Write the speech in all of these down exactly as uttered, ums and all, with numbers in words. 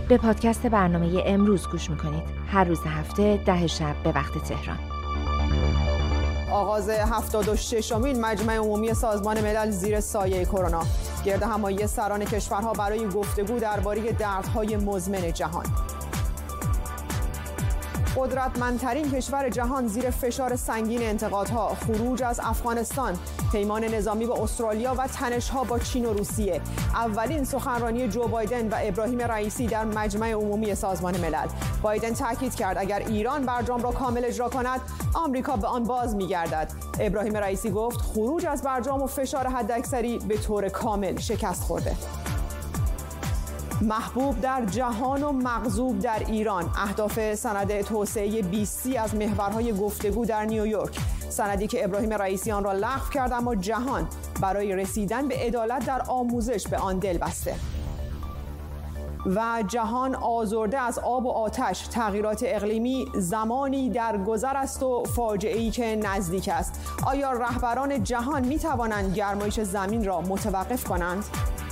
به پادکست برنامه امروز گوش میکنید. هر روز هفته ده شب به وقت تهران. آغاز هفتاد و ششمین مجمع عمومی سازمان ملل زیر سایه کرونا. گرد همایی سران کشورها برای گفتگو درباره دردهای مزمن جهان. قدرتمندترین کشور جهان زیر فشار سنگین انتقادها، خروج از افغانستان، پیمان نظامی با استرالیا و تنش‌ها با چین و روسیه. اولین سخنرانی جو بایدن و ابراهیم رئیسی در مجمع عمومی سازمان ملل. بایدن تاکید کرد اگر ایران برجام را کامل اجرا کند، آمریکا به آن باز می‌گردد. ابراهیم رئیسی گفت خروج از برجام و فشار حداکثری به طور کامل شکست خورده. محبوب در جهان و مغضوب در ایران، اهداف سند توسعه بیستی از محورهای گفتگو در نیویورک. سندی که ابراهیم رئیسی آن را لغو کرد، اما جهان برای رسیدن به عدالت در آموزش به آن دل بسته. و جهان آزرده از آب و آتش، تغییرات اقلیمی زمانی در گذر است و فاجعه‌ای که نزدیک است. آیا رهبران جهان می توانند گرمایش زمین را متوقف کنند؟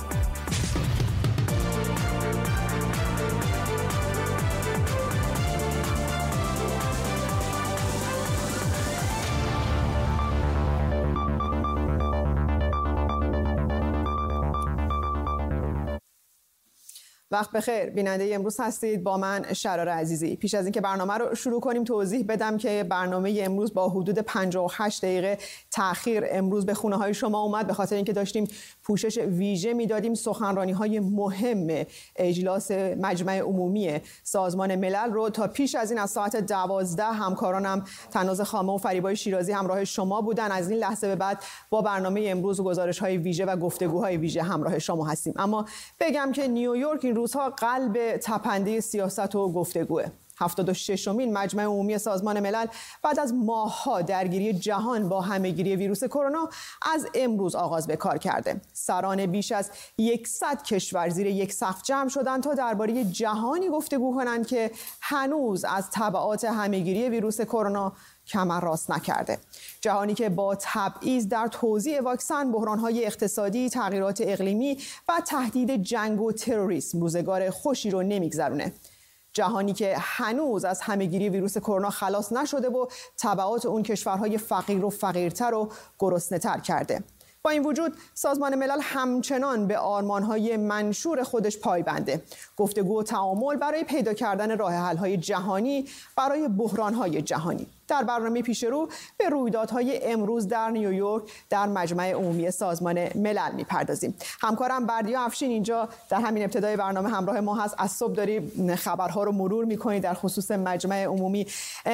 وقت بخیر بیننده امروز هستید، با من شرار عزیزی. پیش از اینکه برنامه رو شروع کنیم توضیح بدم که برنامه امروز با حدود پنجاه و هشت دقیقه تأخیر امروز به خونه های شما اومد، به خاطر اینکه داشتیم پوشش ویژه میدادیم سخنرانی های مهم اجلاس مجمع عمومی سازمان ملل رو. تا پیش از این از ساعت دوازده همکارانم تناز خامه و فریبای شیرازی همراه شما بودن. از این لحظه به بعد با برنامه امروز و گزارش های ویژه و گفتگوهای ویژه همراه شما هستیم. اما بگم که نیویورک این روزها قلب تپنده سیاست و گفتگوه. هفتاد و ششمین مجمع عمومی سازمان ملل بعد از ماه‌ها درگیری جهان با همه‌گیری ویروس کرونا از امروز آغاز به کار کرده. سران بیش از صد کشور زیر یک سقف جمع شدند تا درباره جهانی گفتگو کنند که هنوز از تبعات همه‌گیری ویروس کرونا کمر راست نکرده. جهانی که با تبعیض در توزیع واکسن، بحران‌های اقتصادی، تغییرات اقلیمی و تهدید جنگ و تروریسم روزگار خوشی رو نمیگذرونه. جهانی که هنوز از همه‌گیری ویروس کرونا خلاص نشده و تبعات اون کشورهای فقیر و فقیرتر و گرسنه‌تر کرده. با این وجود سازمان ملل همچنان به آرمان‌های منشور خودش پایبنده. گفتگو و تعامل برای پیدا کردن راه حل‌های جهانی برای بحران‌های جهانی. در برنامه پیش رو به رویدادهای امروز در نیویورک در مجمع عمومی سازمان ملل می‌پردازیم. همکارم بردیا افشین اینجا در همین ابتدای برنامه همراه ما هست. از صبح داری خبرها رو مرور می‌کنی در خصوص مجمع عمومی.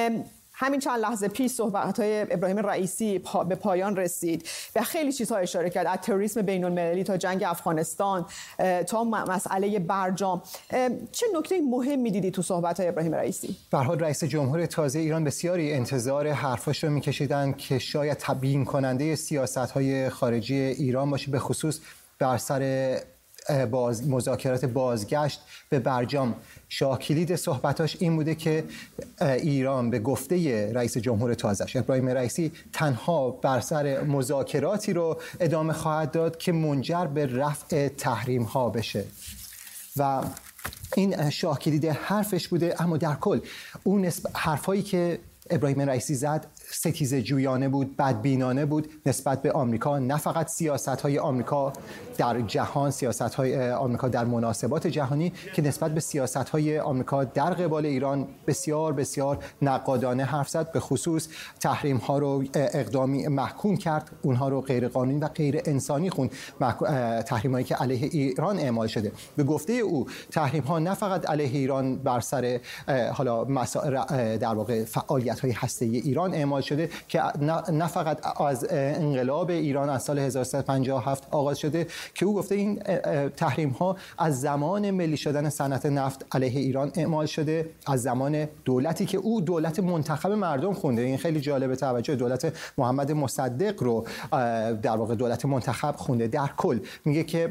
همین چند لحظه پیش صحبت‌های ابراهیم رئیسی پا به پایان رسید. به خیلی چیزها اشاره کرد، از تروریسم بین‌المللی تا جنگ افغانستان تا مسئله برجام. چه نکته مهمی دیدی تو صحبت‌های ابراهیم رئیسی؟ به هر حال رئیس جمهور تازه ایران بسیاری انتظار حرفاش رو می‌کشیدن که شاید تبیین کننده سیاست‌های خارجی ایران باشه، به خصوص بر سر باز مذاکرات بازگشت به برجام. شاه کلید صحبتاش این بوده که ایران به گفته رئیس جمهور تازه‌اش ابراهیم رئیسی تنها بر سر مذاکراتی رو ادامه خواهد داد که منجر به رفع تحریم ها بشه و این شاه کلید حرفش بوده. اما در کل اون حرفایی که ابراهیم رئیسی زد ستیزه جویانه بود، بدبینانه بود نسبت به آمریکا، نه فقط سیاست‌های آمریکا در جهان، سیاست‌های آمریکا در مناسبات جهانی، که نسبت به سیاست‌های آمریکا در قبال ایران بسیار بسیار نقادانه حرف زد. به خصوص تحریم‌ها رو اقدامی محکوم کرد، اونها رو غیر قانونی و غیر انسانی خوند، تحریم‌هایی که علیه ایران اعمال شده. به گفته او تحریم‌ها نه فقط علیه ایران بر سر حالا مسائل در واقع فعالیت‌های هسته‌ای ایران اعمال شده که نه فقط از انقلاب ایران از سال هزار و سیصد و پنجاه و هفت آغاز شده، که او گفته این تحریم ها از زمان ملی شدن صنعت نفت علیه ایران اعمال شده، از زمان دولتی که او دولت منتخب مردم خونده. این خیلی جالب توجه، دولت محمد مصدق رو در واقع دولت منتخب خونده. در کل میگه که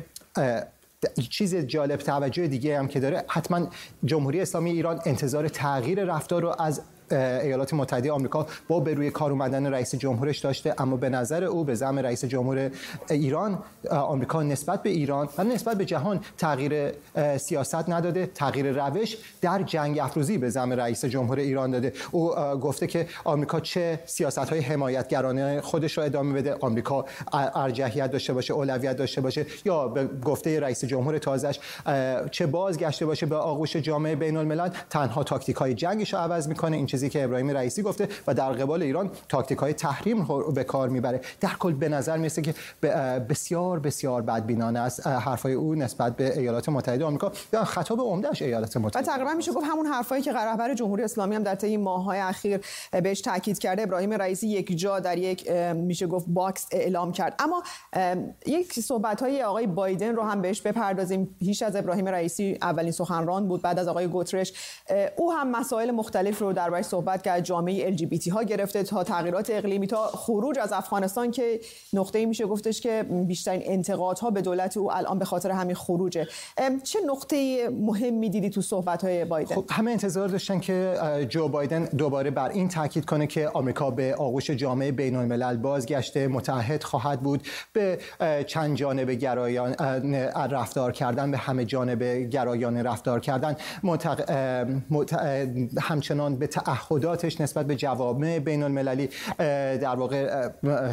چیز جالب توجه دیگه هم که داره، حتما جمهوری اسلامی ایران انتظار تغییر رفتار رو از ایالات متحده آمریکا با به روی کار اومدن رئیس جمهورش داشته، اما به نظر او به زعم رئیس جمهور ایران آمریکا نسبت به ایران و نسبت به جهان تغییر سیاست نداده، تغییر روش در جنگ افروزی به زعم رئیس جمهور ایران داده. او گفته که آمریکا چه سیاست‌های حمایتگرانه خودش را ادامه بده، آمریکا ارجحیت داشته باشه، اولویت داشته باشه، یا به گفته رئیس جمهور تازه‌اش چه بازگشته باشه به آغوش جامعه بین‌الملل، تنها تاکتیک‌های جنگش رو عوض می‌کنه. این چیزی که ابراهیم رئیسی گفته و در قبال ایران تاکتیک‌های تحریم رو به کار میبره. در کل به نظر میرسه که بسیار بسیار بدبینانه است حرفای او نسبت به ایالات متحده آمریکا و خطاب عمده‌اش ایالات متحده. و تقریبا میشه گفت همون حرفایی که رهبر جمهوری اسلامی هم در طی ماه‌های اخیر بهش تاکید کرده، ابراهیم رئیسی یک جا در یک میشه گفت باکس اعلام کرد. اما یک صحبت‌های آقای بایدن رو هم بهش بپردازیم. هیچ از ابراهیم رئیسی اولین سخنران بود بعد از آقای گوترش. او هم مسائل مختلف رو دربارش صحبت کرد، جامعه ال جی بی تی ها گرفته تا تغییرات اقلیمی تا خروج از افغانستان که نقطه‌ای میشه گفتش که بیشترین انتقادها به دولت او الان به خاطر همین خروجه. چه نقطه مهمی دیدی تو صحبت‌های بایدن؟ خب همه انتظار داشتن که جو بایدن دوباره بر این تاکید کنه که آمریکا به آغوش جامعه بین‌الملل بازگشته، متحد خواهد بود، به چند جانبه گرایان رفتار کردن، به همه جانبه گرایانه رفتار کردن، متق... مت... همچنان به تعهداتش نسبت به جوامع بین‌المللی در واقع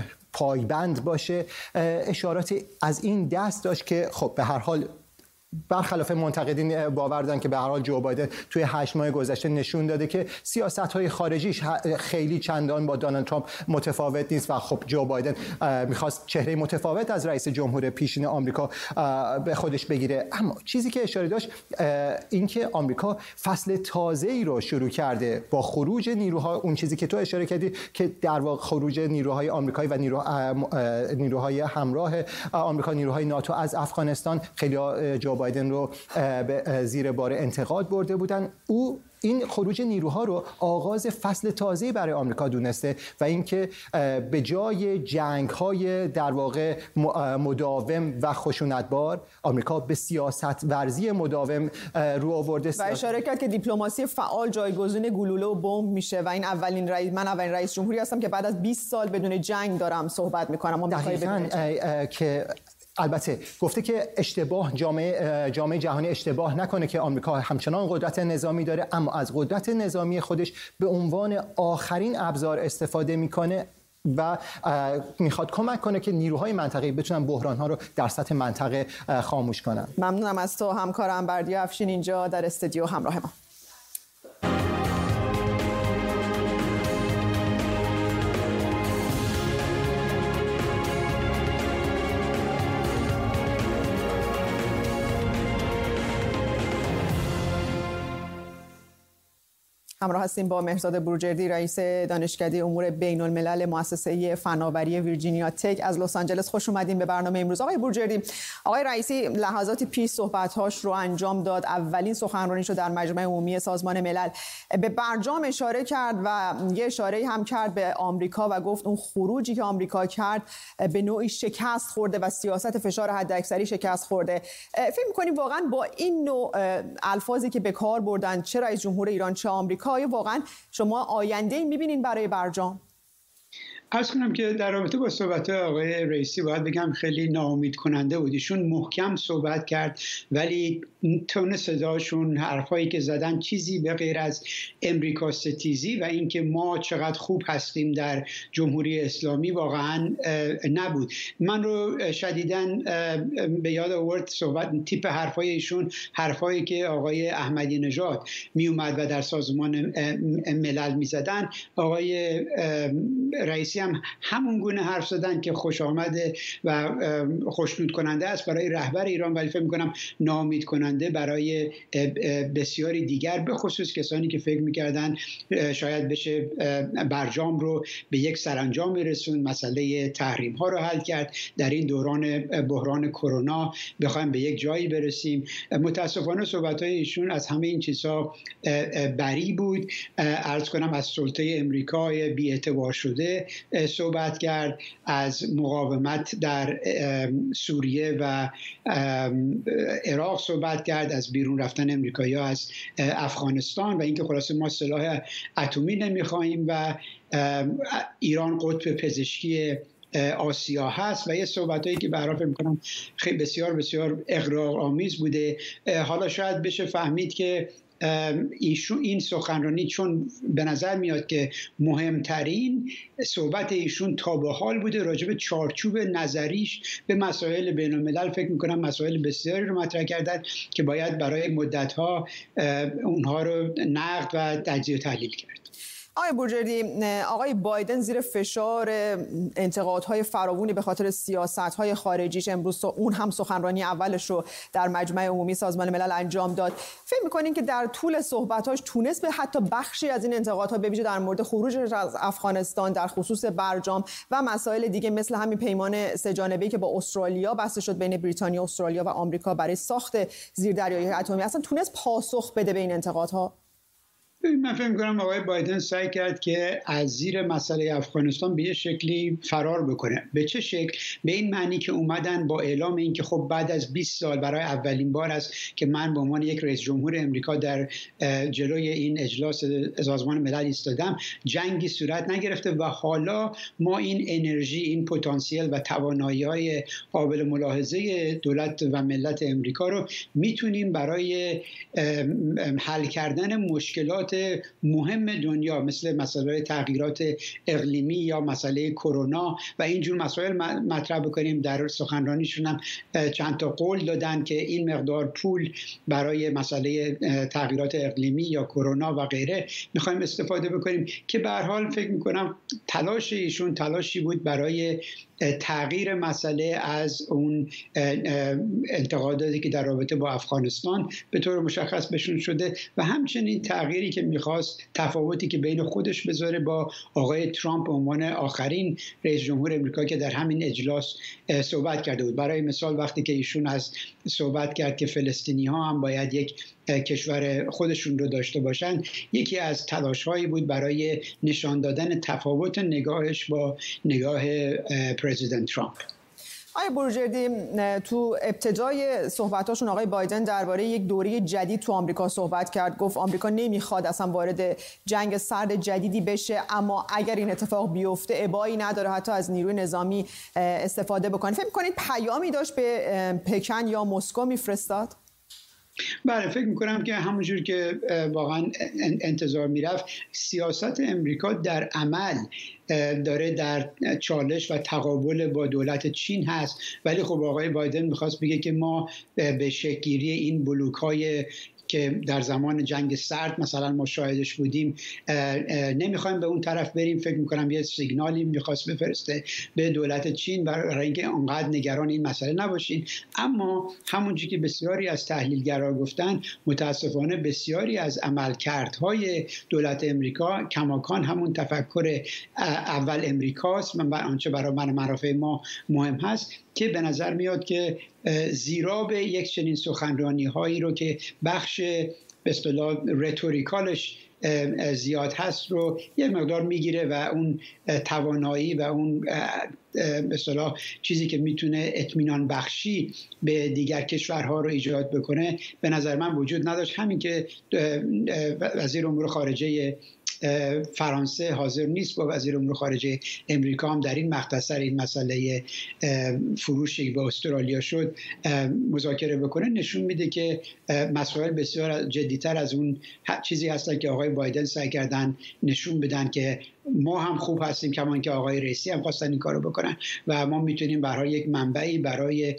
پایبند باشه. اشارات از این دست داشت که خب به هر حال برخلاف منتقدین باور دارن که به هر حال جو بایدن توی هشت ماه گذشته نشون داده که سیاست‌های خارجیش خیلی چندان با دونالد ترامپ متفاوت نیست و خب جو بایدن می‌خواست چهره متفاوت از رئیس جمهور پیشین آمریکا به خودش بگیره. اما چیزی که اشاره داشت این که آمریکا فصل تازه‌ای رو شروع کرده با خروج نیروها، اون چیزی که تو اشاره کردی که در واقع خروج نیروهای آمریکایی و نیرو نیروهای همراه آمریکا، نیروهای ناتو از افغانستان. خیلی جو بایدن رو به زیر بار انتقاد برده بودن. او این خروج نیروها رو آغاز فصل تازه‌ای برای آمریکا دونسته و اینکه به جای جنگ‌های در واقع مداوم و خشونتبار آمریکا به سیاست ورزی مداوم رو آورده و اشاره کرد که دیپلماسی فعال جایگزین گلوله و بمب میشه و این اولین رئیس من اولین رئیس جمهوری هستم که بعد از بیست سال بدون جنگ دارم صحبت می‌کنم. دقیقاً که البته گفته که اشتباه جامعه جامعه جهانی اشتباه نکنه که آمریکا همچنان قدرت نظامی داره، اما از قدرت نظامی خودش به عنوان آخرین ابزار استفاده میکنه و میخواد کمک کنه که نیروهای منطقه‌ای بتونن بحران‌ها رو در سطح منطقه خاموش کنن. ممنونم از تو همکارم بردیا افشین اینجا در استودیو همراه ما. همراه هستیم با مهرزاد بروجردی، رئیس دانشکده امور بین الملل مؤسسه فناوری ویرجینیا تک از لس آنجلس. خوش اومدین به برنامه امروز. آقای بروجردی، آقای رئیسی لحظاتی پیش صحبت‌هاش رو انجام داد، اولین سخنرانیش رو در مجمع عمومی سازمان ملل به برجام اشاره کرد و یه اشاره هم کرد به آمریکا و گفت اون خروجی که آمریکا کرد به نوعی شکست خورده و سیاست فشار حداکثری شکست خورده. فکر می‌کنید واقعا با این نوع الفاظی که به کار بردن چه رئیس جمهور ایران چه آمریکا، آیا واقعا شما آینده‌ای می‌بینین برای برجام؟ عرض کنم که در رابطه با صحبت آقای رئیسی باید بگم خیلی ناامید کننده بود. ایشون محکم صحبت کرد ولی تون صداشون، حرفایی که زدن چیزی به غیر از امریکا ستیزی و اینکه ما چقدر خوب هستیم در جمهوری اسلامی واقعا نبود. من رو شدیداً به یاد آورد صحبت تیپ حرفای ایشون، حرفایی که آقای احمدی نژاد می اومد و در سازمان ملل می زدن. آقای رئیسی هم همون گونه حرف زدن که خوش آمده و خوشنود کننده است برای رهبر ایران، ولی فکر می‌کنم ناامید کننده برای بسیاری دیگر، به خصوص کسانی که فکر می‌کردن شاید بشه برجام رو به یک سرانجام رسوند، مسئله تحریم ها رو حل کرد، در این دوران بحران کرونا بخوایم به یک جایی برسیم. متاسفانه صحبت‌های ایشون از همه این چیزها بری بود. عرض کنم از سلطه امریکای بی‌اعتبار شده صحبت کرد، از مقاومت در سوریه و عراق صحبت کرد، از بیرون رفتن امریکایی‌ها از افغانستان و اینکه خلاصه ما سلاح اتمی نمیخواهیم و ایران قطب پزشکی آسیا هست و یه صحبتایی که برای فکر می‌کنم خیلی بسیار بسیار اغراق‌آمیز بوده. حالا شاید بشه فهمید که ایشون این سخنرانی چون به نظر میاد که مهمترین صحبت ایشون تا به حال بوده راجع به چارچوب نظریش به مسائل بین الملل، فکر میکنم مسائل بسیاری رو مطرح کردن که باید برای مدت‌ها اونها رو نقد و تجزیه و تحلیل کرد. آقای بروجردی، آقای بایدن زیر فشار انتقادهای فراوانی به خاطر سیاست‌های خارجیش امروز اون هم سخنرانی اولش رو در مجمع عمومی سازمان ملل انجام داد. فکر می‌کنین که در طول صحبت‌هاش تونست به حتی بخشی از این انتقادها به ویژه در مورد خروج از افغانستان در خصوص برجام و مسائل دیگه مثل همین پیمان سه‌جانبه‌ای که با استرالیا بسته شد بین بریتانیا، استرالیا و آمریکا برای ساخت زیردریایی اتمی، اصلا تونست پاسخ بده به این انتقادها؟ من فکر می‌کنم آقای بایدن سعی کرد که از زیر مسئله افغانستان به یه شکلی فرار بکنه. به چه شکل؟ به این معنی که اومدن با اعلام این که خب بعد از بیست سال برای اولین بار است که من به عنوان یک رئیس جمهور امریکا در جلوی این اجلاس سازمان ملل ایستادم، جنگی صورت نگرفته و حالا ما این انرژی، این پتانسیل و توانایی‌های قابل ملاحظه دولت و ملت امریکا رو میتونیم برای حل کردن مشکلات مهم دنیا مثل مسئله تغییرات اقلیمی یا مسئله کرونا و اینجور مسائل مطرح بکنیم. در سخنرانیشون هم چند تا قول دادن که این مقدار پول برای مسئله تغییرات اقلیمی یا کرونا و غیره میخوایم استفاده بکنیم که به هر حال فکر میکنم تلاش ایشون تلاشی بود برای تغییر مسئله از اون انتقاداتی که در رابطه با افغانستان به طور مشخص بهشون شده و همچنین تغییری که میخواست، تفاوتی که بین خودش بذاره با آقای ترامپ به عنوان آخرین رئیس جمهور امریکا که در همین اجلاس صحبت کرده بود. برای مثال وقتی که ایشون از صحبت کرد که فلسطینی ها هم باید یک کشور خودشون رو داشته باشن، یکی از تلاش‌هایی بود برای نشان دادن تفاوت نگاهش با نگاه پرزیدنت ترامپ. آقای بروجردی، تو ابتدای صحبتاشون آقای بایدن درباره یک دوره جدید تو آمریکا صحبت کرد. گفت آمریکا نمیخواد اصلا وارد جنگ سرد جدیدی بشه، اما اگر این اتفاق بیفته ابایی نداره حتی از نیروی نظامی استفاده بکنه. فکر می‌کنید پیامی داشت به پکن یا مسکو میفرستاد؟ بله، فکر میکنم که همونجور که واقعا انتظار میرفت سیاست امریکا در عمل داره در چالش و تقابل با دولت چین هست، ولی خب آقای بایدن میخواست بگه که ما به شکل‌گیری این بلوک‌های که در زمان جنگ سرد مثلا ما شاهدش بودیم نمیخوایم به اون طرف بریم. فکر میکنم یه سیگنالی میخواست بفرسته به دولت چین برای اینکه اونقدر نگران این مسئله نباشین. اما همونجوری که بسیاری از تحلیلگران گفتن، متاسفانه بسیاری از عملکردهای دولت امریکا کماکان همون تفکر اول امریکاست و آنچه برای من منافع ما مهم هست، که به نظر میاد که زیرا به یک چنین سخنرانی هایی رو که بخش به اصطلاح رتوریکالش زیاد هست رو یک مقدار میگیره و اون توانایی و اون به اصطلاح چیزی که میتونه اطمینان بخشی به دیگر کشورها رو ایجاد بکنه به نظر من وجود نداشت. همین که وزیر امور خارجه فرانسه حاضر نیست با وزیر امور خارجه امریکا هم در این مختصر این مسئله فروشی به استرالیا شد مذاکره بکنه، نشون میده که مسائل بسیار جدیتر از اون چیزی هستن که آقای بایدن سعی کردن نشون بدن که ما هم خوب هستیم، کمان که آقای رئیسی هم خواستن این کارو بکنن و ما میتونیم برای یک منبعی برای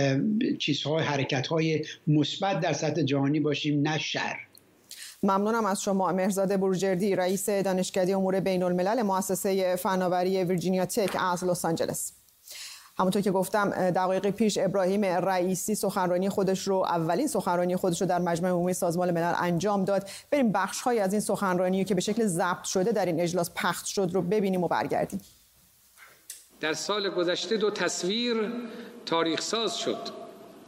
چیزهای حرکت‌های مثبت در سطح جهانی باشیم، نه شر. ممنونم از شما. مهرزاد بروجردی، رئیس دانشکده امور بین الملل مؤسسه فناوری ویرجینیا تک از لس آنجلس. همونطور که گفتم دقایق پیش ابراهیم رئیسی سخنرانی خودش رو اولین سخنرانی خودش رو در مجمع عمومی سازمان ملل انجام داد. بریم بخش‌هایی از این سخنرانی که به شکل ضبط شده در این اجلاس پخش شد رو ببینیم و برگردیم. در سال گذشته دو تصویر تاریخ ساز شد.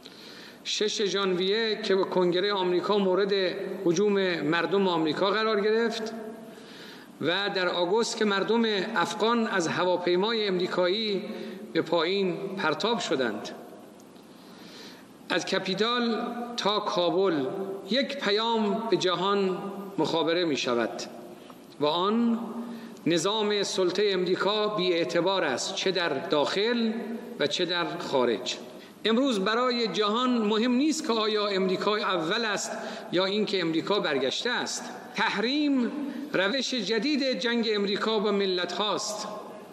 شش ژانویه که با کنگره آمریکا مورد هجوم مردم آمریکا قرار گرفت و در آگوست که مردم افغان از هواپیمای امریکایی به پایین پرتاب شدند. از کاپیتال تا کابل یک پیام به جهان مخابره می شود و آن نظام سلطه امریکا بی اعتبار است، چه در داخل و چه در خارج. امروز برای جهان مهم نیست که آیا امریکا اول است یا اینکه امریکا برگشته است. تحریم روش جدید جنگ امریکا با ملت هاست.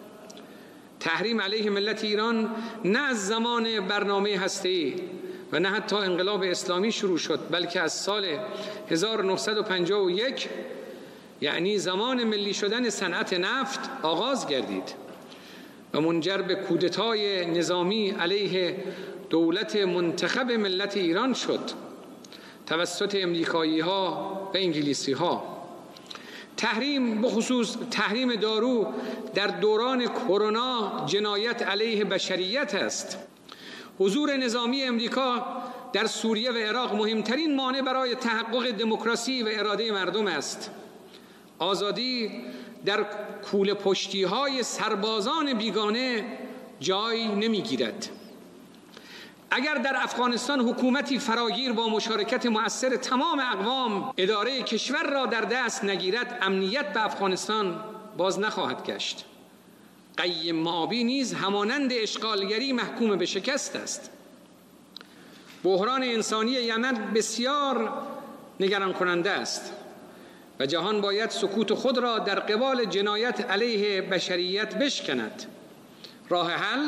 تحریم علیه ملت ایران نه از زمان برنامه هسته‌ای و نه حتی انقلاب اسلامی شروع شد، بلکه از سال هزار و نهصد و پنجاه و یک یعنی زمان ملی شدن صنعت نفت آغاز گردید و منجر به کودتای نظامی علیه دولت منتخب ملت ایران شد توسط امریکایی ها و انگلیسی ها. تحریم، بخصوص تحریم دارو در دوران کرونا، جنایت علیه بشریت است. حضور نظامی امریکا در سوریه و عراق مهمترین مانع برای تحقق دموکراسی و اراده مردم است. آزادی در کوله پشتی های سربازان بیگانه جای نمی گیرد. اگر در افغانستان حکومتی فراگیر با مشارکت مؤثر تمام اقوام اداره کشور را در دست نگیرد، امنیت به افغانستان باز نخواهد گشت. قیم معابی نیز همانند اشغالگری محکوم به شکست است. بحران انسانی یمن بسیار نگران کننده است و جهان باید سکوت خود را در قبال جنایت علیه بشریت بشکند. راه حل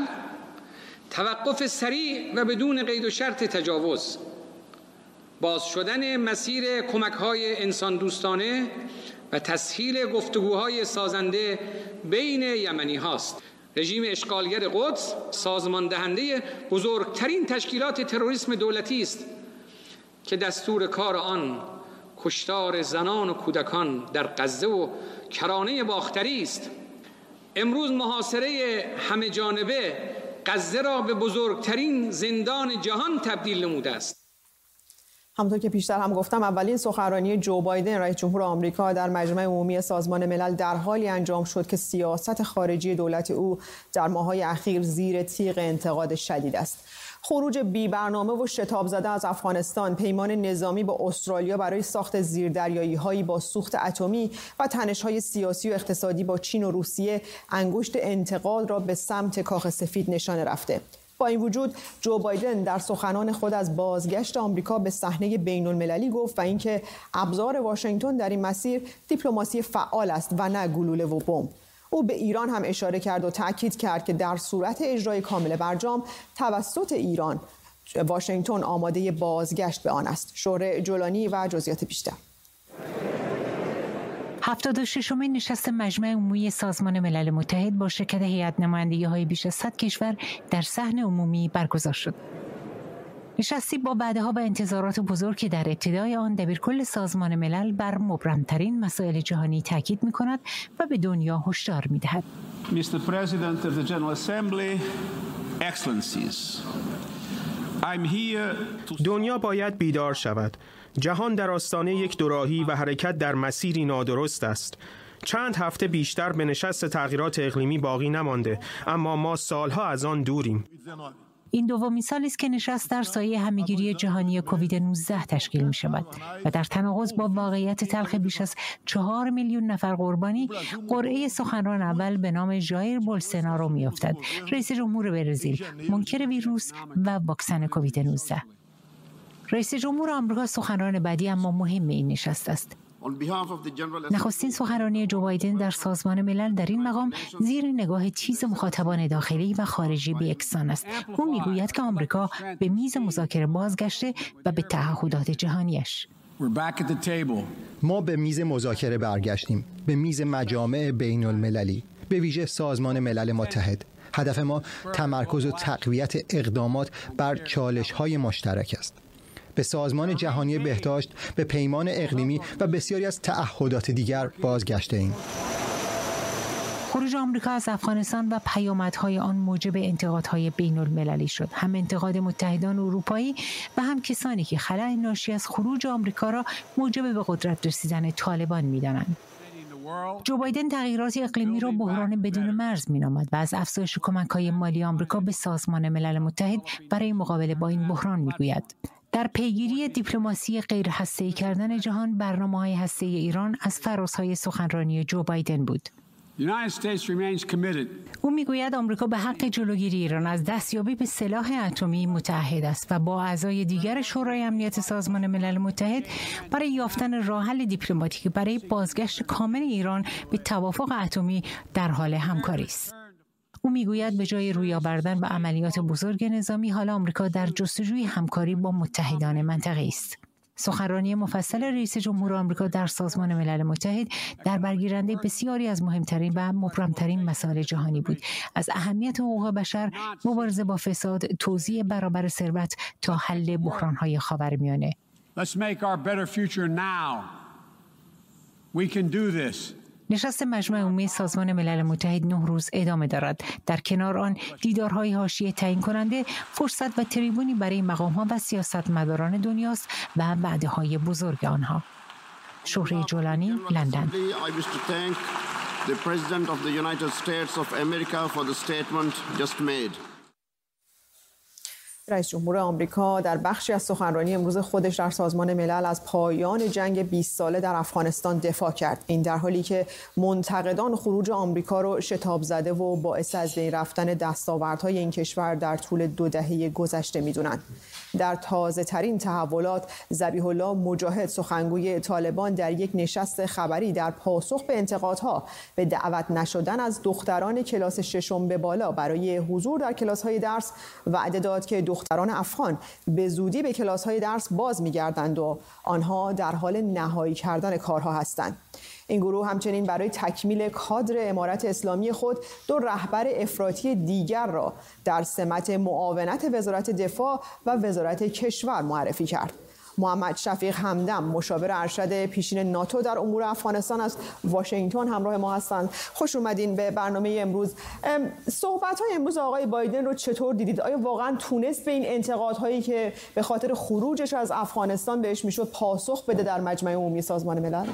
توقف سریع و بدون قید و شرط تجاوز، باز شدن مسیر کمک‌های انسان دوستانه و تسهیل گفتگوهای سازنده بین یمنی هاست. رژیم اشغالگر قدس سازمان دهنده بزرگترین تشکیلات تروریسم دولتی است که دستور کار آن کشتار زنان و کودکان در غزه و کرانه باختری است. امروز محاصره همه جانبه غزه را به بزرگترین زندان جهان تبدیل نموده است. همونطور که پیشتر هم گفتم، اولین سخنرانی جو بایدن رئیس جمهور آمریکا در مجمع عمومی سازمان ملل در حالی انجام شد که سیاست خارجی دولت او در ماه‌های اخیر زیر تیغ انتقاد شدید است. خروج بی برنامه و شتاب زده از افغانستان، پیمان نظامی با استرالیا برای ساخت زیردریایی‌هایی با سوخت اتمی و تنش‌های سیاسی و اقتصادی با چین و روسیه انگشت انتقاد را به سمت کاخ سفید نشانه رفته. با این وجود جو بایدن در سخنان خود از بازگشت آمریکا به صحنه بین‌المللی گفت و اینکه ابزار واشنگتن در این مسیر دیپلماسی فعال است و نه گلوله و بمب. او به ایران هم اشاره کرد و تاکید کرد که در صورت اجرای کامل برجام توسط ایران، واشنگتن آماده بازگشت به آن است. شهره جولانی و جزئیات بیشتر. هفتاد و ششمین نشست مجمع عمومی سازمان ملل متحد با شرکت هیئت نمایندگی‌های بیش از صد کشور در صحن عمومی برگزار شد. نشستی با وعده‌ها و انتظارات بزرگ که در ابتدای آن دبیرکل سازمان ملل بر مبرم‌ترین مسائل جهانی تاکید می‌کند و به دنیا هشدار می‌دهد. Mister President of the General Assembly, Excellencies, I'm here to... دنیا باید بیدار شود. جهان در آستانه یک دوراهی و حرکت در مسیری نادرست است. چند هفته بیشتر به نشست تغییرات اقلیمی باقی نمانده، اما ما سالها از آن دوریم. این دومین سالی است که نشست در سایه همه‌گیری جهانی کووید نوزده تشکیل می شود و در تناقض با واقعیت تلخ بیش از چهار میلیون نفر قربانی، قرعه سخنران اول به نام ژایر بولسونارو می افتد، رئیس جمهور برزیل، منکر ویروس و واکسن کووید نوزده. رئیس جمهور آمریکا سخنران بعدی اما مهم این نشست است. نخستین سخنرانی جو بایدن در سازمان ملل در این مقام زیر نگاه تیز مخاطبان داخلی و خارجی به یکسان است. او میگوید که آمریکا به میز مذاکره بازگشته و به تعهدات جهانیش. ما به میز مذاکره برگشتیم، به میز مجامع بین المللی، به ویژه سازمان ملل متحد. هدف ما تمرکز و تقویت اقدامات بر چالش‌های مشترک است. به سازمان جهانی بهداشت، به پیمان اقلیمی و بسیاری از تعهدات دیگر بازگشته ایم. خروج آمریکا از افغانستان و پیامدهای آن موجب انتقادهای بین المللی شد. هم انتقاد متحدان اروپایی و هم کسانی که خلأ ناشی از خروج آمریکا را موجب به قدرت رسیدن طالبان می‌دانند. جو بایدن تغییرات اقلیمی را بحران بدون مرز می‌نامد و از افزایش کمک‌های مالی آمریکا به سازمان ملل متحد برای مقابله با این بحران می‌گوید. در پیگیری دیپلماسی غیر هسته‌ای کردن جهان، برنامه‌های هسته‌ای ایران از فرازهای سخنرانی جو بایدن بود. او میگوید آمریکا به حق جلوگیری ایران از دستیابی به سلاح اتمی متعهد است و با اعضای دیگر شورای امنیت سازمان ملل متحد برای یافتن راه حل دیپلماتیک برای بازگشت کامل ایران به توافق اتمی در حال همکاری است. او میگوید به جای روی آوردن به عملیات بزرگ نظامی، حالا آمریکا در جستجوی همکاری با متحدان منطقه‌ای است. سخنرانی مفصل رئیس جمهور آمریکا در سازمان ملل متحد در برگیرنده بسیاری از مهمترین و مبرمترین مسائل جهانی بود، از اهمیت حقوق بشر، مبارزه با فساد، توزیع برابر ثروت تا حل بحران‌های خاورمیانه. Let's make our better future now. We can do this. نشست مجمع عمومی سازمان ملل متحد نه روز ادامه دارد. در کنار آن دیدارهای حاشیه تعیین کننده، فرصت و تریبونی برای مقام‌ها و سیاستمداران دنیاست و وعده‌های بزرگ آنها. شهره جولانی، لندن. رئیس جمهور آمریکا در بخشی از سخنرانی امروز خودش در سازمان ملل از پایان جنگ بیست ساله در افغانستان دفاع کرد. این در حالی که منتقدان خروج آمریکا رو شتاب زده و باعث از بین رفتن دستاوردهای این کشور در طول دو دهه گذشته می‌دونند. در تازه ترین تحولات، ذبیح الله مجاهد، سخنگوی طالبان، در یک نشست خبری در پاسخ به انتقادها به دعوت نشدن از دختران کلاس ششم به بالا برای حضور در کلاس‌های درس وعده داد که دختران افغان به زودی به کلاس‌های درس باز می‌گردند و آنها در حال نهایی کردن کارها هستند. این گروه همچنین برای تکمیل کادر امارت اسلامی خود دو رهبر افراطی دیگر را در سمت معاونت وزارت دفاع و وزارت کشور معرفی کرد. محمد شفیق همدم، مشاور ارشد پیشین ناتو در امور افغانستان، از واشنگتن همراه ما هستند. خوش اومدین به برنامه امروز. صحبت‌های امروز آقای بایدن رو چطور دیدید؟ آیا واقعا تونست به این انتقادهایی که به خاطر خروجش از افغانستان بهش میشد پاسخ بده در مجمع عمومی سازمان ملل؟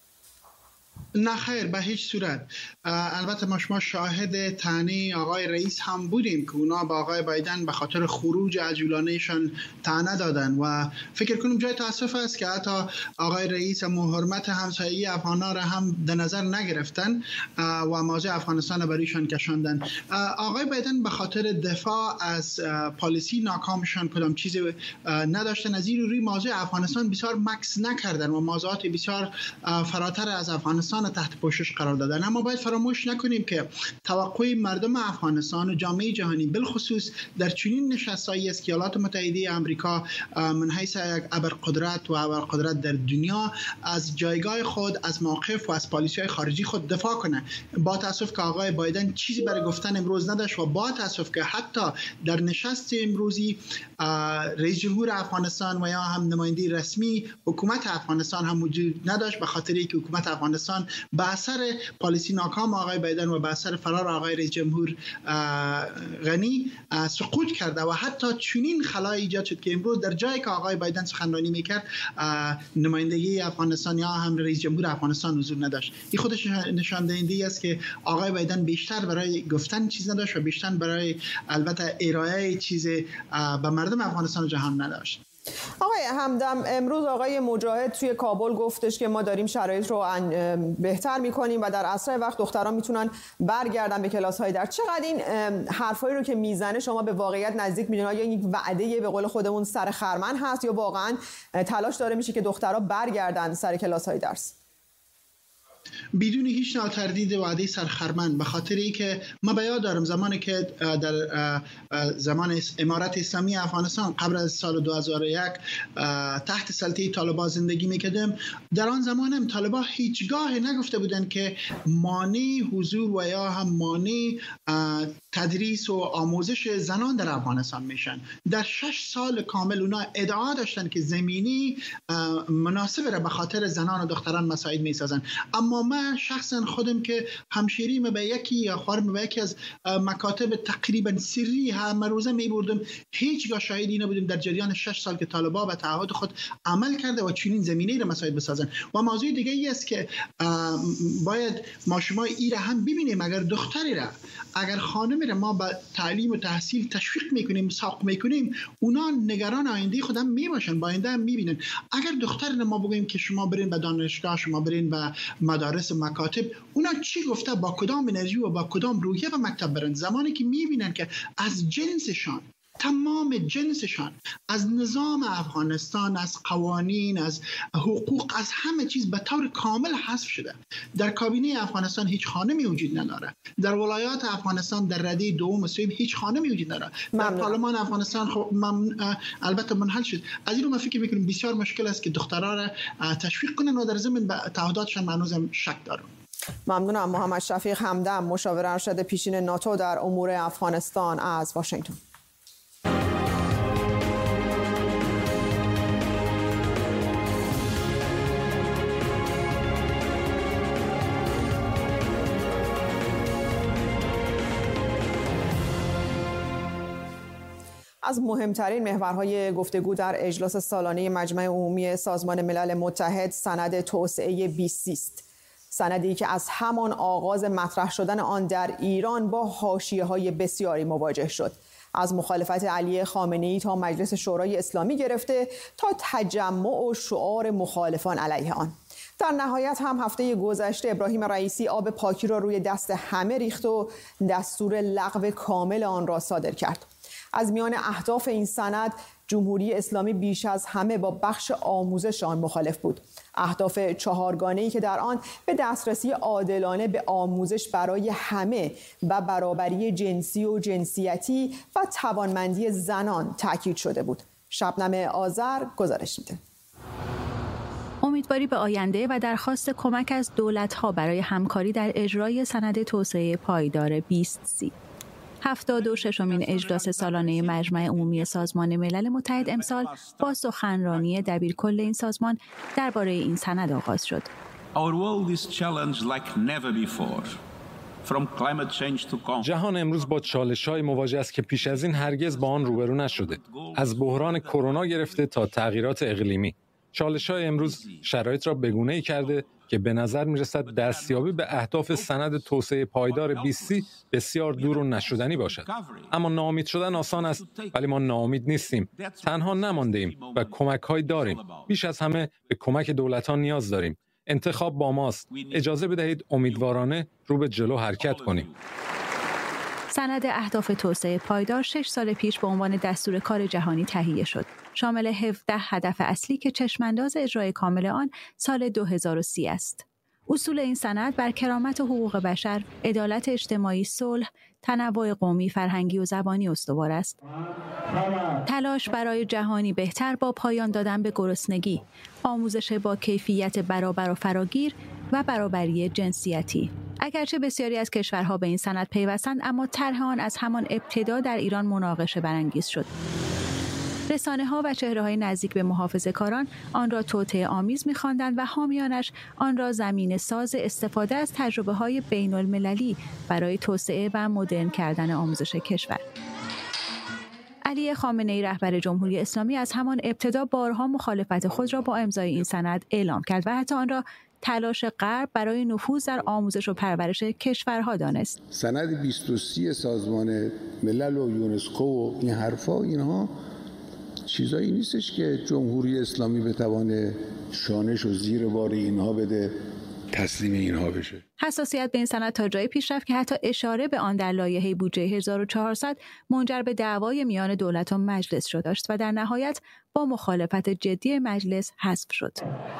نه خیر، به هیچ صورت. البته ما شما شاهد طعنه آقای رئیس هم بودیم که اونا با آقای بایدن به خاطر خروج عجولانهشان طعنه دادن و فکر کنم جای تاسف است که حتی آقای رئیس حرمت همسایگی افغان‌ها را هم در نظر نگرفتن و موضوع افغانستان برایشان کشاندن. آقای بایدن به خاطر دفاع از پالیسی ناکامشان کدام چیزی نداشتن، از این روی موضوع افغانستان بسیار مکس نکردن و موضوعات بسیار فراتر از افغانستان تحت پوشش قرار دادن. اما باید فراموش نکنیم که توقع مردم افغانستان و جامعه جهانی بالخصوص در چنین نشست‌هایی است که ایالات متحده آمریکا من حیث یک ابرقدرت و ابرقدرت در دنیا از جایگاه خود، از موقف و از پالیسی‌های خارجی خود دفاع کنه. با تاسف که آقای بایدن چیزی برای گفتن امروز نداشت و با تاسف که حتی در نشست امروزی رئیس جمهور افغانستان و یا هم نماینده رسمی حکومت افغانستان هم وجود نداشت، به خاطر اینکه حکومت افغانستان به اثر پالیسی ناکام آقای بایدن و به اثر فرار آقای رئیس جمهور غنی سقوط کرده و حتی چنین خلای ایجاد شد که امروز در جایی که آقای بایدن سخنرانی میکرد نمایندگی افغانستان یا هم رئیس جمهور افغانستان حضور نداشت. این خودش نشان دهنده است که آقای بایدن بیشتر برای گفتن چیز نداشت و بیشتر برای البته ارائه چیز به مردم افغانستان و جهان نداشت. آقای همدم، امروز آقای مجاهد توی کابل گفتش که ما داریم شرایط رو بهتر میکنیم و در اسرع وقت دختران میتونن برگردن به کلاس‌های درس. چقدر این حرفایی رو که میزنه شما به واقعیت نزدیک میدونید؟ آیا این وعده به قول خودمون سر خرمن هست یا واقعا تلاش داره میشه که دخترها برگردن سر کلاس‌های درس؟ بدون هیچ نوع تردید وعده سرخرمن، به خاطر اینکه ما به یاد دارم زمانی که در زمان امارت اسلامی افغانستان قبل از سال دو هزار و یک تحت سلطه طالبان زندگی میکردم، در آن زمان هم طالبان هیچگاه نگفته بودند که مانع حضور و یا هم مانع تدریس و آموزش زنان در افغانستان میشن. در شش سال کامل اونا ادعا داشتن که زمینی مناسب را به خاطر زنان و دختران مساعد میسازن، اما من شخصا خودم که همشیریم به یکی یا خواهرم به یکی از مکاتب تقریبا سری همه روزه میبردم، هیچگاه شاهدی نبودیم در جریان شش سال که طالبا به تعهد خود عمل کرده و چنین زمینه را مساعد بسازن. و موضوع دیگه ای است که باید ما شما ای را هم ببینیم، اگر دختری را اگر خانمی را ما به تعلیم و تحصیل تشویق میکنیم، ساق میکنیم، اونا نگران آینده خود هم میباشن، با آینده هم میبینن. اگر دختر ما بگوییم که شما برین به دانشگاه، شما برین به مدارس مکاتب، اونا چی گفته، با کدام انرژی و با کدام روحیه به مکتب برن؟ زمانی که میبینن که از جنسشان، تمام جنسشان، از نظام افغانستان، از قوانین، از حقوق، از همه چیز به طور کامل حذف شده. در کابینه افغانستان هیچ خانمی وجود نداره. در ولایات افغانستان در رده دوم و سوم هیچ خانمی وجود نداره. در پارلمان افغانستان خب البته منحل شد. از این رو من فکر می‌کنم بسیار مشکل است که دخترها را تشویق کنن و در ضمن به تعهداتشان هنوزم شک دارم. ممنونم. محمد شفیق همدم، مشاور ارشد پیشین ناتو در امور افغانستان از واشنگتن. از مهمترین محورهای گفتگو در اجلاس سالانه مجمع عمومی سازمان ملل متحد سند توسعه بیست است. سندی که از همان آغاز مطرح شدن آن در ایران با حاشیه‌های بسیاری مواجه شد. از مخالفت علی خامنه‌ای تا مجلس شورای اسلامی گرفته تا تجمع و شعار مخالفان علیه آن. در نهایت هم هفته گذشته ابراهیم رئیسی آب پاکی را روی دست همه ریخت و دستور لغو کامل آن را صادر کرد. از میان اهداف این سند جمهوری اسلامی بیش از همه با بخش آموزش آن مخالف بود. اهداف چهارگانه‌ای که در آن به دسترسی عادلانه به آموزش برای همه و برابری جنسی و جنسیتی و توانمندی زنان تاکید شده بود. شبنم آذر گزارش میده. امیدواری به آینده و درخواست کمک از دولت‌ها برای همکاری در اجرای سند توسعه پایدار بیست سی. هفتاد و ششمین اجلاس سالانه مجمع عمومی سازمان ملل متحد امسال با سخنرانی دبیرکل این سازمان درباره این سند آغاز شد. جهان امروز با چالش‌های مواجه است که پیش از این هرگز با آن روبرو نشده. از بحران کرونا گرفته تا تغییرات اقلیمی. چالش‌های امروز شرایط را بگونه‌ای کرده که به نظر می‌رسد دستیابی به اهداف سند توسعه پایدار بیست سی بسیار دور و نشدنی باشد. اما ناامید شدن آسان است، ولی ما ناامید نیستیم. تنها نمانده‌ایم و کمک‌هایی داریم. بیش از همه به کمک دولت‌ها نیاز داریم. انتخاب با ماست. اجازه بدهید امیدوارانه رو به جلو حرکت کنیم. سند اهداف توسعه پایدار شش سال پیش به عنوان دستور کار جهانی تهیه شد. شامل هفده هدف اصلی که چشمانداز اجرای کامل آن سال دو هزار و سی است. اصول این سند بر کرامت و حقوق بشر، عدالت اجتماعی، صلح، تنوع قومی، فرهنگی و زبانی استوار است. تلاش برای جهانی بهتر با پایان دادن به گرسنگی، آموزش با کیفیت برابر و فراگیر و برابری جنسیتی. اگرچه بسیاری از کشورها به این سند پیوستند، اما طرح آن از همان ابتدا در ایران مناقشه برانگیز شد. رسانه‌ها و چهره‌های نزدیک به محافظه‌کاران آن را توطئه آمیز می‌خواندند و حامیانش آن را زمینه ساز استفاده از تجربه‌های بین‌المللی برای توسعه و مدرن کردن آموزش کشور. علی خامنه‌ای رهبر جمهوری اسلامی از همان ابتدا بارها مخالفت خود را با امضای این سند اعلام کرد و حتی آن را تلاش غرب برای نفوذ در آموزش و پرورش کشورها دانست. سند بیست و سی سازمان ملل و یونسکو و این حرفا، اینها چیزایی نیستش که جمهوری اسلامی بتوانه شانش و زیر بار اینها بده، تسلیم اینها بشه. حساسیت به این سند تا جایی پیش رفت که حتی اشاره به آن در لایحه بودجه هزار و چهارصد منجر به دعوای میان دولت و مجلس شد داشت و در نهایت با مخالفت جدی مجلس حذف شد.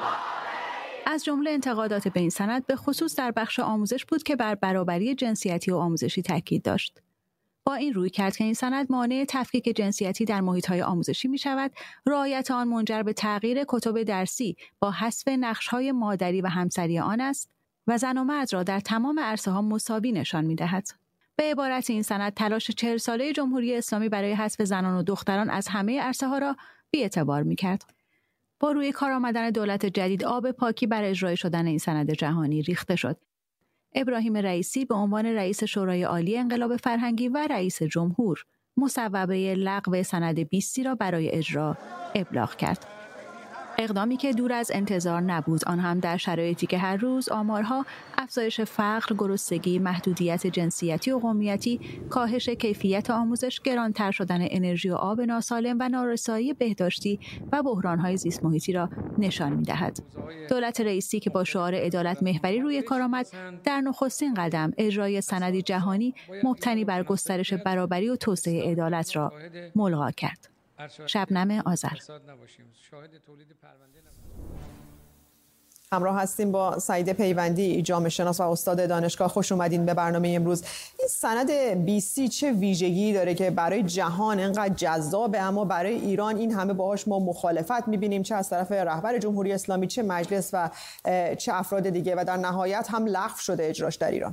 از جمله انتقادات به این سند به خصوص در بخش آموزش بود که بر برابری جنسیتی و آموزشی تاکید داشت. با این روی کرد که این سند مانع تفکیک جنسیتی در محیط‌های آموزشی می‌شود، رعایت آن منجر به تغییر کتب درسی با حذف نقش‌های مادری و همسری آن است و زن و مرد را در تمام عرصه‌ها مساوی نشان می‌دهد. به عبارت این سند تلاش چهل ساله جمهوری اسلامی برای حذف زنان و دختران از همه عرصه ها را بی‌اعتبار می‌کرد. با روی کار آمدن دولت جدید آب پاکی بر اجرای شدن این سند جهانی ریخته شد. ابراهیم رئیسی به عنوان رئیس شورای عالی انقلاب فرهنگی و رئیس جمهور مصوبه لغو سند بیستی را برای اجرا ابلاغ کرد. اقدامی که دور از انتظار نبود، آن هم در شرایطی که هر روز آمارها افزایش فقر، گرسنگی، محدودیت جنسیتی و قومیتی، کاهش کیفیت آموزش، گرانتر شدن انرژی و آب ناسالم و نارسایی بهداشتی و بحران‌های زیست محیطی را نشان می‌دهد. دولت رئیسی که با شعار عدالت محوری روی کار آمد، در نخستین قدم اجرای سندی جهانی مبتنی بر گسترش برابری و توسعه عدالت را ملغا کرد. شبنم آذر. همراه هستیم با سعید پیوندی، جامعه شناس و استاد دانشگاه. خوش اومدین به برنامه امروز. این سند بیستی چه ویژگی داره که برای جهان اینقدر جذابه، اما برای ایران این همه باهاش ما مخالفت میبینیم، چه از طرف رهبر جمهوری اسلامی، چه مجلس و چه افراد دیگه، و در نهایت هم لغو شده اجراش در ایران؟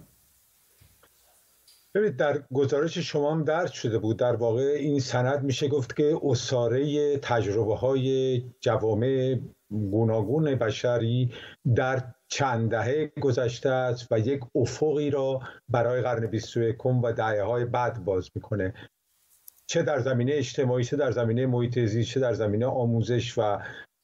ببینید، در گزارش شما هم درج شده بود، در واقع این سند میشه گفت که اساره تجربه های جوامع گوناگون بشری در چند دهه گذشته است و یک افقی را برای قرن بیست و یکم و دهه‌های بعد باز میکنه، چه در زمینه اجتماعی، چه در زمینه محیط زیست، چه در زمینه آموزش و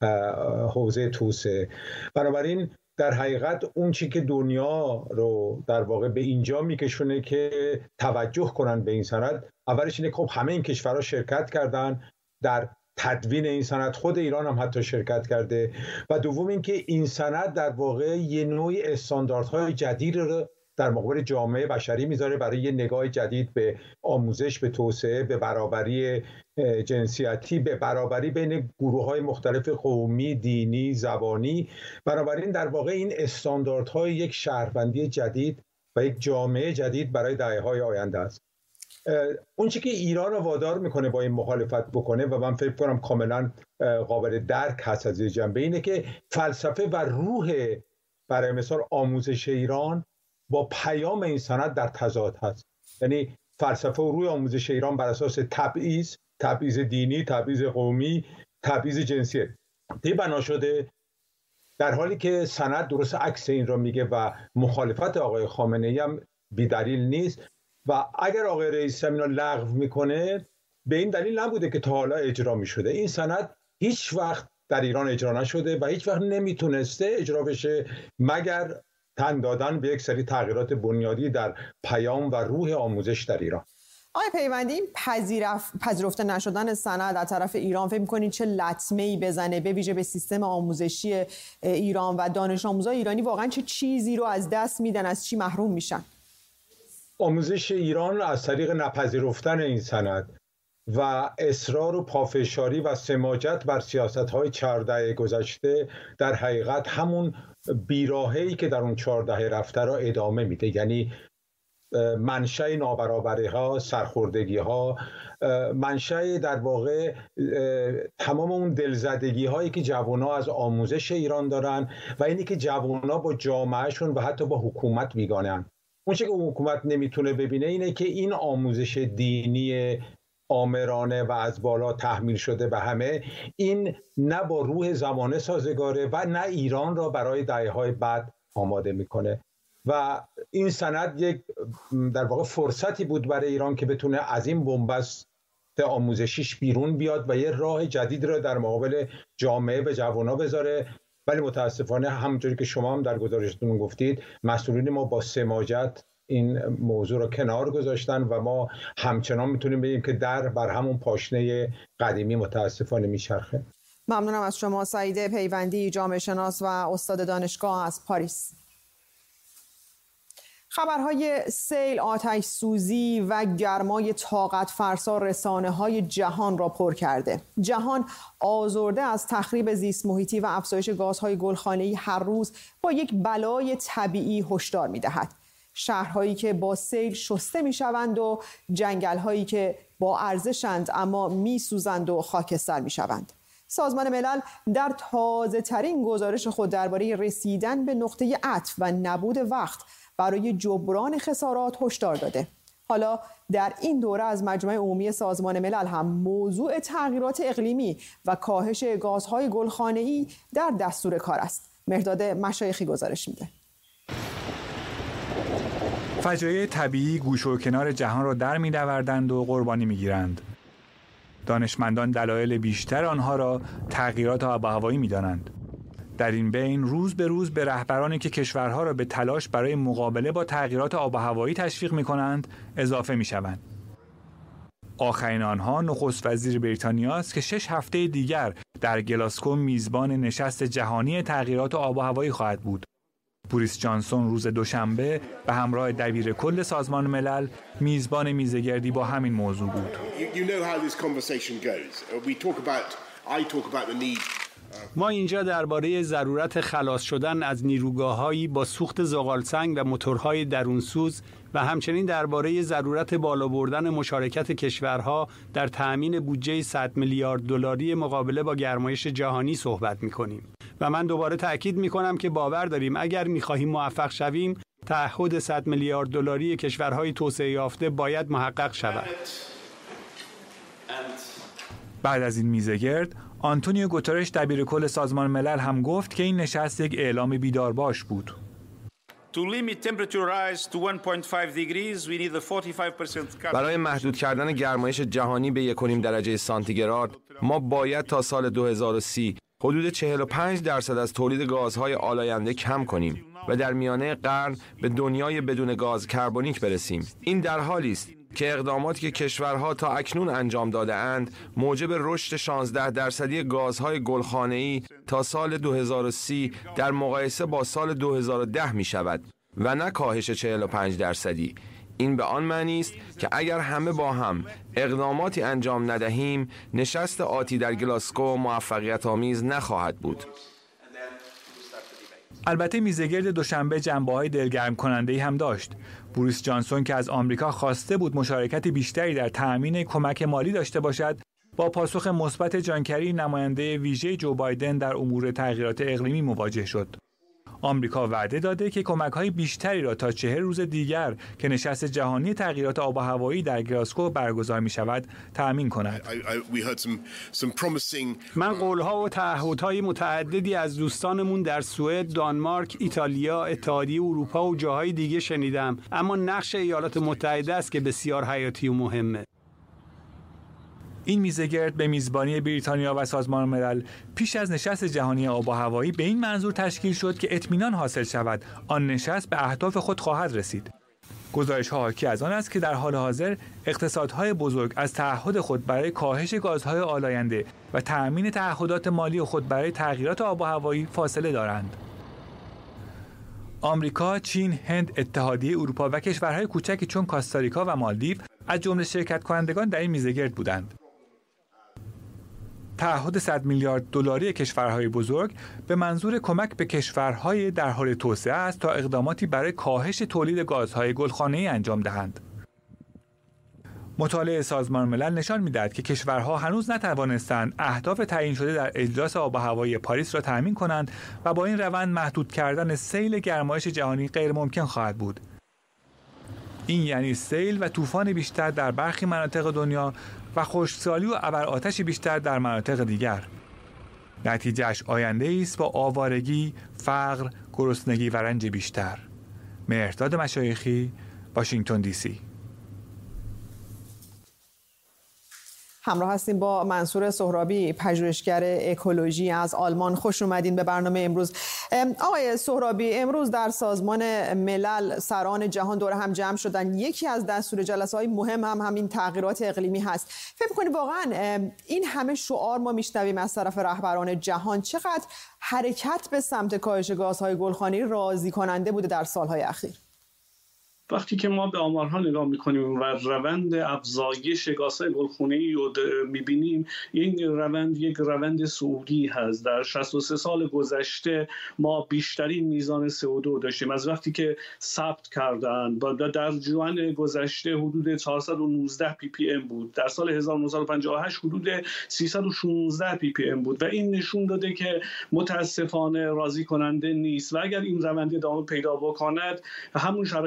حوزه توسعه. بنابراین در حقیقت اون چی که دنیا رو در واقع به اینجا میکشونه که توجه کنن به این سند، اولش اینه که خب همه این کشورها شرکت کردن در تدوین این سند، خود ایران هم حتی شرکت کرده، و دوم اینکه این سند در واقع یه نوعی استانداردهای جدید رو در مقابل جامعه بشری میذاره برای یه نگاه جدید به آموزش، به توسعه، به برابری جنسیتی، به برابری بین گروه‌های مختلف قومی، دینی، زبانی. بنابراین در واقع این استانداردهای یک شهروندی جدید و یک جامعه جدید برای دهه‌های آینده است. اون چیزی که ایران رو وادار میکنه با این مخالفت بکنه و من فکر کنم کاملا قابل درک هست از این جنبه، اینه که فلسفه و روح برای مثال آموزش ایران با پیام این سند در تضاد هست. یعنی فلسفه و روح آموزش ایران بر اساس تبعیض، تبعیض دینی، تبعیض قومی، تبعیض جنسی بنا شده، در حالی که سند درست عکس این را میگه و مخالفت آقای خامنه‌ای هم بی‌دلیل نیست. و اگر آقای رئیس اینا لغو میکنه، به این دلیل نبوده که تا حالا اجرا میشده. این سند هیچ وقت در ایران اجرا نشده و هیچ وقت نمیتونسته اجرا بشه مگر تن دادن به یک سری تغییرات بنیادی در پیام و روح آموزش در ایران. آقای پیوندی، این پذیرف... پذیرفته نشدن سند از طرف ایران فکر می‌کنید چه لطمه‌ای بزنه به ویژه به سیستم آموزشی ایران و دانش آموزای ایرانی؟ واقعا چه چیزی رو از دست میدن، از چی محروم میشن؟ آموزش ایران از طریق نپذیرفتن این سند و اصرار و پافشاری و سماجت بر سیاست‌های چهار دهه گذشته در حقیقت همون بیراهه‌ای که در اون چهار دهه رفته را ادامه میده. یعنی منشأ نابرابری‌ها، سرخوردگی‌ها، منشأ در واقع تمام اون دلزدگی‌هایی که جوان‌ها از آموزش ایران دارن و اینی که جوان‌ها با جامعهشون و حتی با حکومت بیگانه‌اند. اون چیزی که حکومت نمیتونه ببینه اینه که این آموزش دینی آمرانه و از بالا تحمیل شده به همه، این نه با روح زمانه سازگاره و نه ایران را برای دهه‌های بعد آماده میکنه. و این سند یک در واقع فرصتی بود برای ایران که بتونه از این بنبست آموزشیش بیرون بیاد و یه راه جدید را در مقابل جامعه و جوان‌ها بذاره. ولی متاسفانه همونطوری که شما هم در گزارشتون گفتید، مسئولین ما با سماجت این موضوع رو کنار گذاشتن و ما همچنان میتونیم بگیم که در بر همون پاشنه قدیمی متاسفانه میچرخه. ممنونم از شما سعید پیوندی، جامعه شناس و استاد دانشگاه از پاریس. خبرهای سیل، آتش سوزی و گرمای طاقت فرسا رسانه‌های جهان را پر کرده. جهان آزرده از تخریب زیست محیطی و افزایش گازهای گلخانه‌ای هر روز با یک بلای طبیعی هشدار می‌دهد. شهرهایی که با سیل شسته می‌شوند و جنگل‌هایی که با ارزشند اما می‌سوزند و خاکستر می‌شوند. سازمان ملل در تازه‌ترین گزارش خود درباره رسیدن به نقطه عطف و نبود وقت برای جبران خسارات هشدار داده. حالا در این دوره از مجمع عمومی سازمان ملل هم موضوع تغییرات اقلیمی و کاهش گازهای گلخانه‌ای در دستور کار است. مهرداد مشایخی گزارش میده. فجایع طبیعی گوشه و کنار جهان را در می‌دوردند و قربانی می‌گیرند. دانشمندان دلایل بیشتر آنها را تغییرات آب و هوایی می‌دانند. در این بین روز به روز به رهبرانی که کشورها را به تلاش برای مقابله با تغییرات آب و هوایی تشویق می‌کنند اضافه می‌شوند. آخرین آنها نخست وزیر بریتانیا است که شش هفته دیگر در گلاسکو میزبان نشست جهانی تغییرات آب و هوایی خواهد بود. بوریس جانسون روز دوشنبه به همراه دبیر کل سازمان ملل میزبان میزگردی با همین موضوع بود. ما اینجا درباره ضرورت خلاص شدن از نیروگاه‌هایی با سوخت زغالسنگ و موتورهای درونسوز و همچنین درباره ضرورت بالا بردن مشارکت کشورها در تأمین بودجه صد میلیارد دلاری مقابله با گرمایش جهانی صحبت می‌کنیم. و من دوباره تأکید می‌کنم که باور داریم اگر می‌خواهیم موفق شویم، تعهد صد میلیارد دلاری کشورهای توسعه یافته باید محقق شود. بعد از این میزگرد، آنتونیو گوترش دبیر کل سازمان ملل هم گفت که این نشست یک اعلام بیدارباش بود. برای محدود کردن گرمایش جهانی به یک و نیم درجه سانتیگراد، ما باید تا سال دو هزار و سی حدود چهل و پنج درصد از تولید گازهای آلاینده کم کنیم و در میانه قرن به دنیای بدون گاز کربونیک برسیم. این در حالی است که اقداماتی که کشورها تا اکنون انجام داده اند موجب رشد شانزده درصدی گازهای گلخانه‌ای تا سال دو هزار و سی در مقایسه با سال دو هزار و ده می شود و نه کاهش چهل و پنج درصدی. این به آن معنی است که اگر همه با هم اقداماتی انجام ندهیم، نشست آتی در گلاسکو موفقیت آمیز نخواهد بود. البته میزگرد دوشنبه جنبه‌های دلگرم کننده‌ای هم داشت. بوریس جانسون که از آمریکا خواسته بود مشارکت بیشتری در تأمین کمک مالی داشته باشد، با پاسخ مثبت جان کری نماینده ویژه جو بایدن در امور تغییرات اقلیمی مواجه شد. آمریکا وعده داده که کمک‌های بیشتری را تا چهل روز دیگر که نشست جهانی تغییرات آب و هوایی در گلاسکو برگزار می‌شود تأمین کند. من قول‌ها و تعهدهای متعددی از دوستانمون در سوئد، دانمارک، ایتالیا، اتحادیه اروپا و جاهای دیگه شنیدم، اما نقش ایالات متحده است که بسیار حیاتی و مهمه. این میزگرد به میزبانی بریتانیا و سازمان ملل پیش از نشست جهانی آب و هوایی به این منظور تشکیل شد که اطمینان حاصل شود آن نشست به اهداف خود خواهد رسید. گزارش‌ها حاکی از آن است که در حال حاضر اقتصادهای بزرگ از تعهد خود برای کاهش گازهای آلاینده و تأمین تعهدات مالی خود برای تغییرات آب و هوایی فاصله دارند. آمریکا، چین، هند، اتحادیه اروپا و کشورهای کوچکی چون کاستاریکا و مالدیو از جمله شرکت کنندگان در این میزگرد بودند. تعهد صد میلیارد دلاری کشورهای بزرگ به منظور کمک به کشورهای در حال توسعه است تا اقداماتی برای کاهش تولید گازهای گلخانه‌ای انجام دهند. مطالعه سازمان ملل نشان می‌دهد که کشورها هنوز نتوانستند اهداف تعیین شده در اجلاس آب و هوایی پاریس را تأمین کنند و با این روند محدود کردن سیل گرمایش جهانی غیر ممکن خواهد بود. این یعنی سیل و طوفان بیشتر در برخی مناطق دنیا و خشکسالی و ابرآتش بیشتر در مناطق دیگر. نتیجهش آینده است با آوارگی، فقر، گرسنگی و رنج بیشتر. مهرداد مشایخی، واشنگتن دی سی. همراه هستیم با منصور سهرابی، پژوهشگر اکولوژی از آلمان. خوش اومدین به برنامه امروز. آقای سهرابی، امروز در سازمان ملل سران جهان دور هم جمع شدن. یکی از دستور جلسه‌های مهم هم همین تغییرات اقلیمی هست. فکر می‌کنید واقعا این همه شعار ما میشنویم از طرف رهبران جهان چقدر حرکت به سمت کاهش گازهای گلخانه‌ای راضی کننده بوده در سال‌های اخیر؟ وقتی که ما به آمارها نگاه میکنیم و روند افزایش گازهای گلخانه‌ای رو میبینیم، این روند یک روند صعودی هست. در شصت و سه سال گذشته ما بیشترین میزان سی او دو داشتیم از وقتی که ثبت کردن. در جوان گذشته حدود چهارصد و نوزده پی پی ام بود، در سال هزار و نهصد و پنجاه و هشت حدود سیصد و شانزده پی پی ام بود و این نشون داده که متاسفانه راضی کننده نیست و اگر این روند ادامه پیدا بکند، همون شرایطی که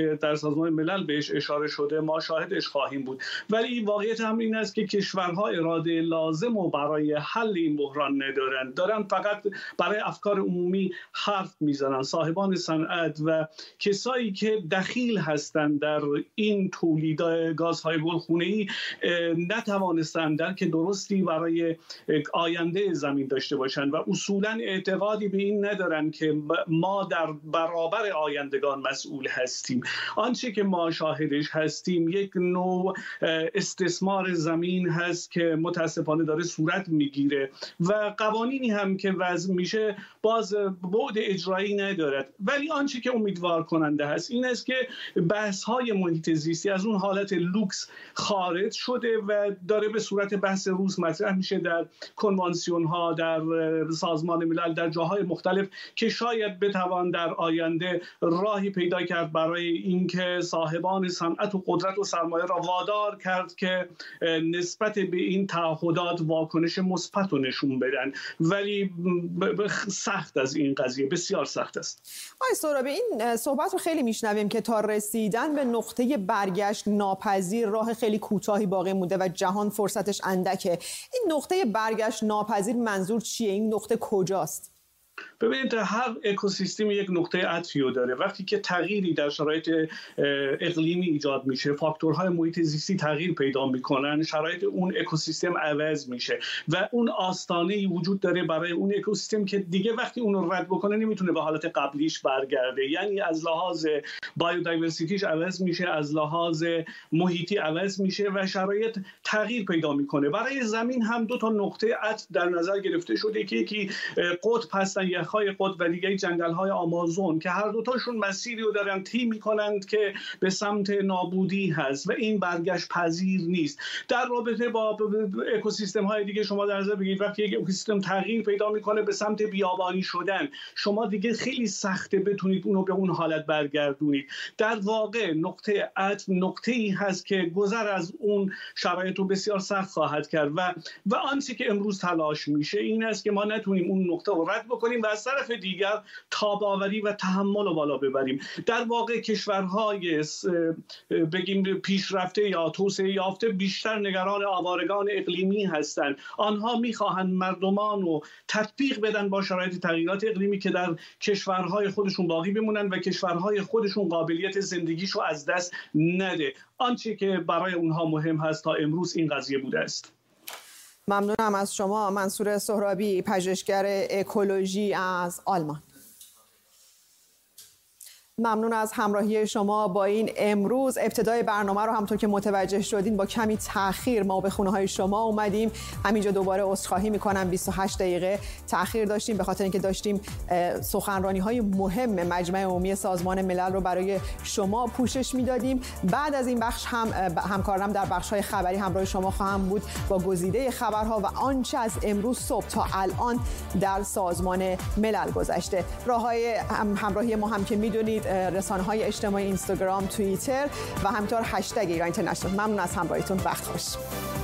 که در سازمان ملل بهش اشاره شده ما شاهدش خواهیم بود. ولی واقعیت هم این است که کشورها اراده لازم و برای حل این بحران ندارند، دارن فقط برای افکار عمومی حرف میزنن. صاحبان صنعت و کسایی که دخیل هستند در این تولید گازهای گلخانه‌ای نتوانستند درک درستی برای آینده زمین داشته باشند و اصولا اعتقادی به این ندارن که ما در برابر آیندگان مسئول هستیم. آنچه که ما شاهدش هستیم یک نوع استثمار زمین هست که متاسفانه داره صورت میگیره و قوانینی هم که وضع میشه باز بعد اجرایی ندارد. ولی آنچه که امیدوار کننده هست این است که بحث های محیط زیستی از اون حالت لوکس خارج شده و داره به صورت بحث روز مطرح میشه در کنوانسیون ها، در سازمان ملل، در جاهای مختلف که شاید بتوان در آینده راهی پیدا کرد برای اینکه صاحبان صنعت و قدرت و سرمایه را وادار کرد که نسبت به این تعهدات واکنش مثبت رو نشون بدن. ولی سخت از این قضیه، بسیار سخت است. آقای سهرابی، این صحبت رو خیلی میشنویم که تا رسیدن به نقطه برگشت ناپذیر راه خیلی کوتاهی باقی مونده و جهان فرصتش اندکه. این نقطه برگشت ناپذیر منظور چیه؟ این نقطه کجاست؟ ببینید هر اکوسیستم یک نقطه عطفی رو داره. وقتی که تغییری در شرایط اقلیمی ایجاد میشه، فاکتورهای محیط زیستی تغییر پیدا میکنن، شرایط اون اکوسیستم عوض میشه و اون آستانه‌ای وجود داره برای اون اکوسیستم که دیگه وقتی اون رو رد بکنه نمیتونه به حالت قبلیش برگرده. یعنی از لحاظ بایودایورسیتیش عوض میشه، از لحاظ محیطی عوض میشه و شرایط تغییر پیدا میکنه. برای زمین هم دو تا نقطه عطف در نظر گرفته شده که یکی قطب هستن، یخهای قطب و دیگه جنگل‌های آمازون که هر دوتاشون مسیری رو دارن طی می‌کنند که به سمت نابودی هست و این برگشت پذیر نیست. در رابطه با اکوسیستم‌های دیگه شما در نظر بگیرید وقتی یک اکوسیستم تغییر پیدا می‌کنه به سمت بیابانی شدن، شما دیگه خیلی سخته بتونید اونو به اون حالت برگردونید. در واقع نقطه عطف نقطه‌ای هست که گذر از اون شرایط رو بسیار سخت خواهد کرد و و آنچه که امروز تلاش میشه این است که ما نتونیم اون نقطه رو رد بکنیم و از طرف دیگر تاب‌آوری و تحمل رو بالا ببریم. در واقع کشورهای بگیم پیشرفته یا توسعه یافته بیشتر نگران آوارگان اقلیمی هستند. آنها میخواهند مردمان رو تطبیق بدن با شرایط تغییرات اقلیمی که در کشورهای خودشون باقی بمونن و کشورهای خودشون قابلیت زندگیشو از دست نده. آنچه که برای اونها مهم هست تا امروز این قضیه بوده است. ممنونم از شما منصور سهرابی، پژوهشگر اکولوژی از آلمان. ممنون از همراهی شما با این امروز. ابتدای برنامه رو همونطور که متوجه شدین با کمی تأخیر ما به خونه های شما اومدیم. همینجا دوباره عذرخواهی میکنم، بیست و هشت دقیقه تأخیر داشتیم به خاطر اینکه داشتیم سخنرانی های مهم مجمع عمومی سازمان ملل رو برای شما پوشش میدادیم. بعد از این بخش هم همکارانم در بخش های خبری همراه شما خواهم بود با گزیده خبرها و آنچه از امروز صبح تا الان در سازمان ملل گذشته. راههای همراهی ما هم که میدونید رسانه‌های اجتماعی اینستاگرام، توییتر و همینطور هشتگ ایران اینترنشنال. ممنون از همراهیتون. وقت خوش.